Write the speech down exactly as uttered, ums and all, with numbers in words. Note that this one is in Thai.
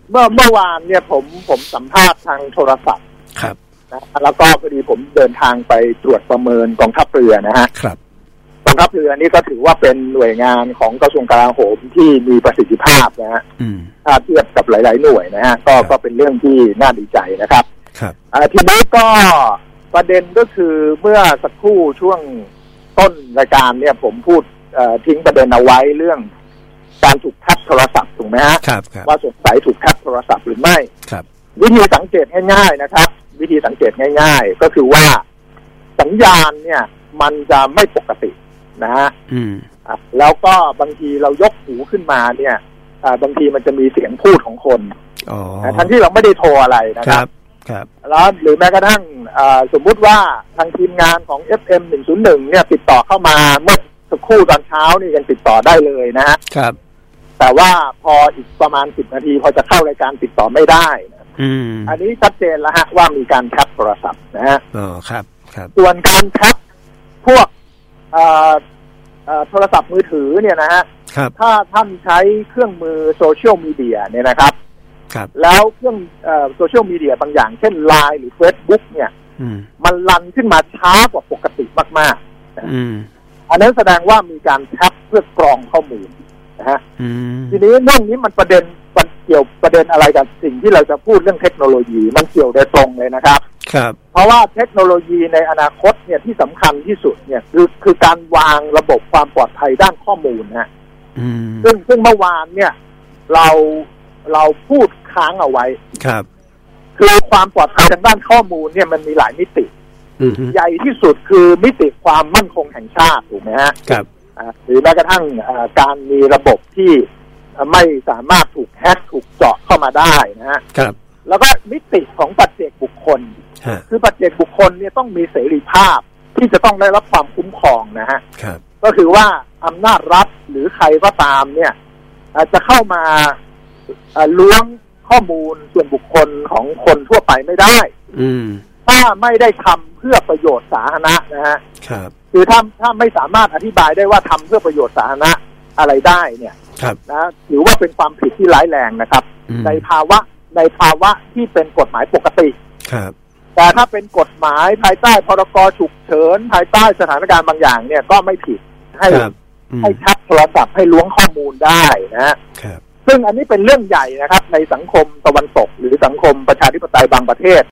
เมื่อเมื่อวานเนี่ยผมผมสัมภาษณ์ทางโทรศัพท์ครับนะแล้วก็พอดีผมเดินทางไปตรวจประเมินกองทัพเรือนะฮะครับกองทัพเรือนี่ก็ถือว่าเป็นหน่วยงานของกระทรวงกลาโหมที่มีประสิทธิภาพนะฮะถ้าเทียบกับหลายๆหน่วยนะฮะก็ก็เป็นเรื่องที่น่าดีใจนะครับครับทีนี้ก็ประเด็นก็คือเมื่อสักครู่ช่วงต้นรายการเนี่ยผมพูดทิ้งประเด็นเอาไว้เรื่องการถูกแท็บโทรศัพท์ถูกไหมฮะว่าสงสัยถูกแท็บโทรศัพท์หรือไม่วิธีสังเกตง่ายๆนะครับวิธีสังเกตง่ายๆก็คือว่าสัญญาณเนี่ยมันจะไม่ปกตินะฮะแล้วก็บางทีเรายกหูขึ้นมาเนี่ยบางทีมันจะมีเสียงพูดของคนทั้งที่เราไม่ได้โทรอะไรนะครับแล้วหรือแม้กระทั่งสมมุติว่าทางทีมงานของ เอฟ เอ็ม หนึ่งศูนย์หนึ่งเนี่ยติดต่อเข้ามาเมื่อสักครู่ตอนเช้านี่ยังติดต่อได้เลยนะฮะครับแต่ว่าพออีกประมาณสิบนาทีพอจะเข้ารายการติดต่อไม่ได้อืมอันนี้ชัดเจนแล้วฮะว่ามีการแท็บโทรศัพท์นะฮะอ๋อครับครับส่วนการแท็บพวกเอ่อเอ่อโทรศัพท์มือถือเนี่ยนะฮะถ้าท่านใช้เครื่องมือโซเชียลมีเดียเนี่ยนะครับครับแล้วเครื่องเอ่อโซเชียลมีเดียบางอย่างเช่น ไลน์ หรือ Facebook เนี่ยมันรันขึ้นมาช้ากว่าปกติมากๆอืมอันนั้นแสดงว่ามีการแท็บเพื่อกรองข้อมูลนะฮะทีนี้เรื่องนี้มันประเด็นมันเกี่ยวประเด็นอะไรกับสิ่งที่เราจะพูดเรื่องเทคโนโลยีมันเกี่ยวโดยตรงเลยนะครับครับเพราะว่าเทคโนโลยีในอนาคตเนี่ยที่สำคัญที่สุดเนี่ยคือคือการวางระบบความปลอดภัยด้านข้อมูลนะซึ่งซึ่งเมื่อวานเนี่ยเราเราพูดค้างเอาไว้ครับคือความปลอดภัยทางด้านข้อมูลเนี่ยมันมีหลายมิติใหญ่ที่สุดคือมิติความมั่นคงแห่งชาติถูกไหมฮะครับหรือแม้กระทั่งการมีระบบที่ไม่สามารถถูกแฮกถูกเจาะเข้ามาได้นะฮะครับแล้วก็มิติของปัจเจกบุคคลคือปัจเจกบุคคลเนี่ยต้องมีเสรีภาพที่จะต้องได้รับความคุ้มครองนะฮะก็คือว่าอำนาจรัฐหรือใครก็ตามเนี่ยจะเข้ามาล้วงข้อมูลส่วนบุคคลของคนทั่วไปไม่ได้ถ้าไม่ได้ทำเพื่อประโยชน์สาธารณะนะฮะคือถ้าถ้าไม่สามารถอธิบายได้ว่าทำเพื่อประโยชน์สาธารณะอะไรได้เนี่ยนะถือว่าเป็นความผิดที่ร้ายแรงนะครับในภาวะในภาวะที่เป็นกฎหมายปกติแต่ถ้าเป็นกฎหมายภายใต้พรกฉุกเฉินภายใต้สถานการณ์บางอย่างเนี่ยก็ไม่ผิดให้ให้แท็บโทรศัพท์ให้ล้วงข้อมูลได้นะซึ่งอันนี้เป็นเรื่องใหญ่นะครับในสังคมตะวันตกหรือสังคมประชาธิปไตยบางประเทศ